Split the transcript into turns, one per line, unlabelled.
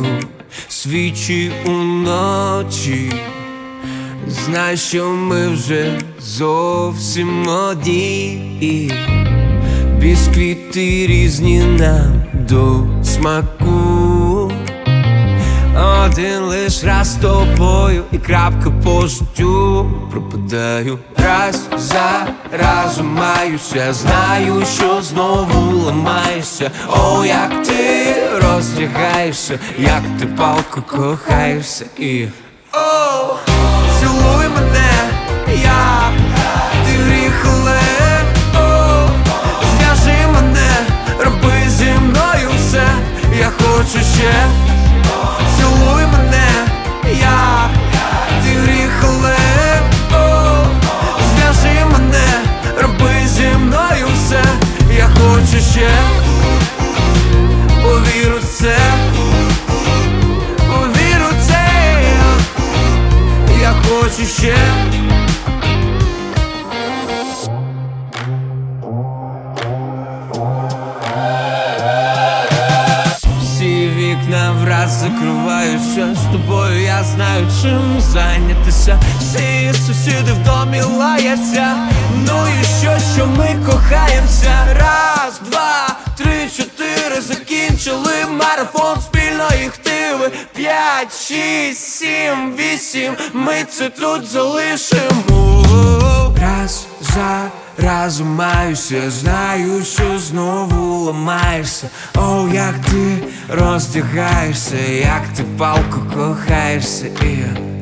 згасають свічі уночі. Знай, що ми вже зовсім одні, бісквіти різні нам до смаку. Один лиш раз з тобою і крапка по життю. Пропадаю раз за разом, маюся. Знаю, що знову ламаєшся. О, як ти роздягаєшся, як ти палко кохаєшся. І о, цілуй мене, як ти гріх, але о, зв'яжи мене, роби зі мною все, я хочу ще. Цілуй мене, як ти гріх, але о, зв'яжи мене, роби зі мною все, я хочу ще. Повіру в це, повіру в це, я хочу ще. Вікна враз закриваються, з тобою я знаю, чим зайнятися. Всі сусіди в домі лаяться. Ну і що ми кохаємося? Раз, два, три, чотири, закінчили марафон спільної хтиви. 5, 6, 7, 8, ми це тут залишимо. Раз за разом маюся, знаю, що знову ламаєшся. О, як ти роздягаєшся, як ти палко кохаєшся. І